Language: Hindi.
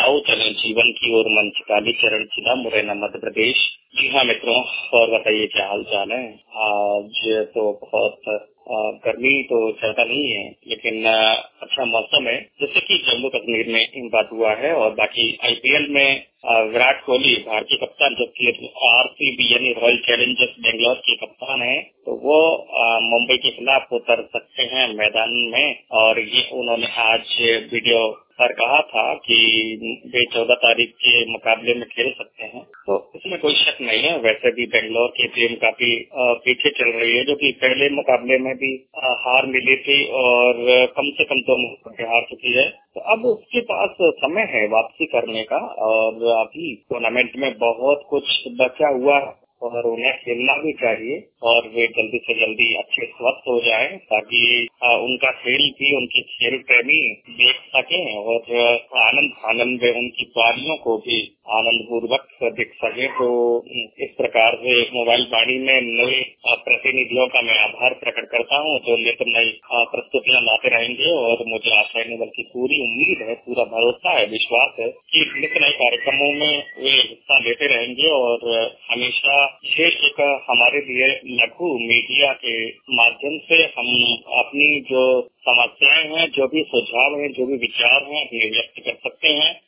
आओ चले जीवन की ओर मंच कालीचरण जिला मुरैना मध्य प्रदेश। जी हाँ मित्रों, और बताइए क्या हाल चाल है। आज तो बहुत गर्मी तो ज्यादा नहीं है, लेकिन अच्छा मौसम है। जैसे कि जम्मू कश्मीर में इन बात हुआ है। और बाकी आईपीएल में विराट कोहली भारतीय कप्तान, जबकि आरसीबी यानी रॉयल चैलेंजर्स बेंगलोर के कप्तान है, तो वो मुंबई के खिलाफ उतर सकते हैं मैदान में। और ये उन्होंने आज वीडियो पर कहा था कि वे 14 तारीख के मुकाबले में खेल सकते हैं, तो इसमें कोई शक नहीं है। वैसे भी बेंगलोर की टीम काफी पीछे चल रही है, जो कि पहले मुकाबले में भी हार मिली थी और कम से कम 2 मुकाबले हार चुकी है। तो अब उसके पास समय है वापसी करने का, और अभी टूर्नामेंट में बहुत कुछ बचा हुआ है और उन्हें खेलना भी चाहिए, और वे जल्दी से जल्दी अच्छे स्वस्थ हो जाएं, ताकि उनका खेल भी उनके खेल प्रेमी देख सकें और आनंद वे उनकी पारियों को भी आनंद पूर्वक दिख सके। तो इस प्रकार से मोबाइल वाणी में नए प्रतिनिधियों का मैं आभार प्रकट करता हूं, जो नित नई प्रस्तुतियां लाते रहेंगे। और मुझे आशा नहीं बल्कि पूरी उम्मीद है, पूरा भरोसा है, विश्वास है कि नित नए कार्यक्रमों में वे हिस्सा लेते रहेंगे और हमेशा एक हमारे लिए लघु मीडिया के माध्यम से हम अपनी जो समस्याएं हैं, जो भी सुझाव हैं, जो भी विचार हैं, अपने व्यक्त कर सकते हैं।